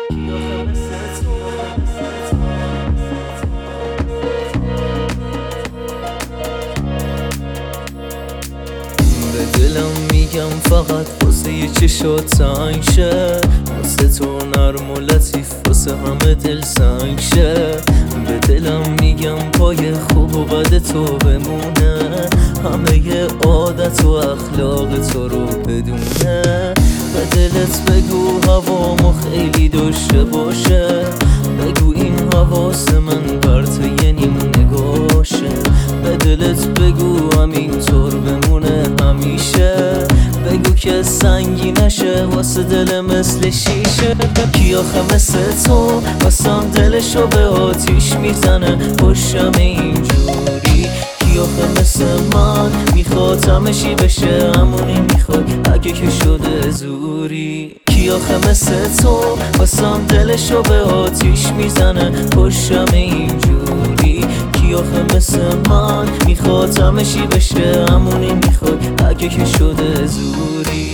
به دلم میگم فقط واسه یه چشات تنگ شه، واسه تو نرم و لطیف، واسه همه دل سنگ شه. به دلم میگم پای خوب و بد تو بمونه، همه ی عادت و اخلاق تو رو بدونه. به دلت بگو هوامو خیلی داشته باشه، بگو این حواس من بر تو یه نیم نگاشه. به دلت بگو همینطور بمونه همیشه، بگو که سنگی نشه واسه دل مثل شیشه. کی آخه مثل تو واسم دلشو به آتیش میزنه، پشتم اینجوری. کی آخه مثل من میخواد همشی بشه همونی میخوای اگه که شده زوری. کی آخه مثل تو واسم دلشو به آتیش میزنه، پشتم اینجوری. کی آخه مثل من میخواد همشی بشه همونی میخوای اگه که شده زوری.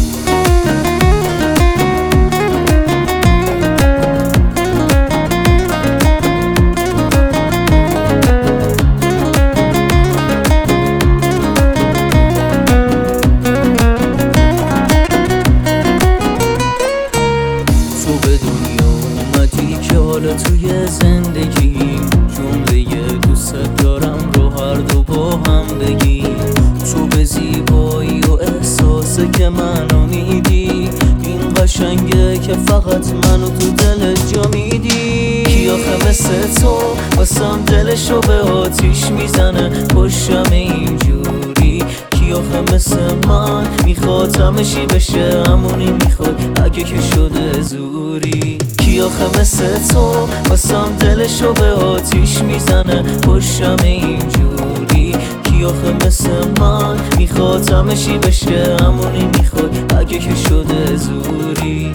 حالا توی زندگی جمله دوست دارم رو هر دو با هم بگیم. تو به زیبایی و احساسه که منو میدی، این قشنگه که فقط منو تو دلت جا میدی. کی آخه مثل تو واسم دلشو به آتیش میزنه، پشتم اینجوری. کی آخه مثل من میخواد همشی بشه همونی میخواد اگه که شده زوری. کی آخه مثل تو واسم دلشو به آتیش میزنه، پشتم اینجوری. کی آخه مثل من میخواد همشی بشه همونی میخواد اگه که شده زوری.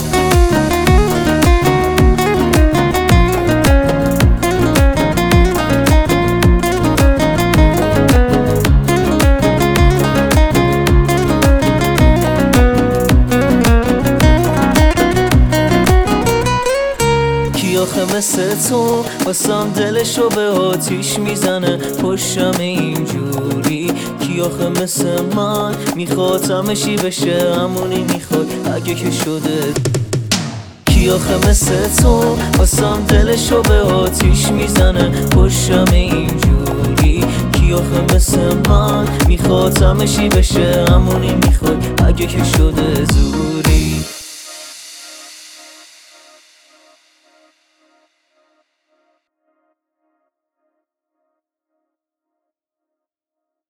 کی آخه مثل تو واسم دلشو به آتیش میزنه، پشتم اینجوری. کی آخه مثل من میخواد همشی بشه همونی میخواد اگه که شده. کی آخه مثل تو واسم دلشو به آتیش میزنه، پشتم اینجوری. کی آخه مثل من میخواد همشی بشه همونی میخواد اگه که شده زوری.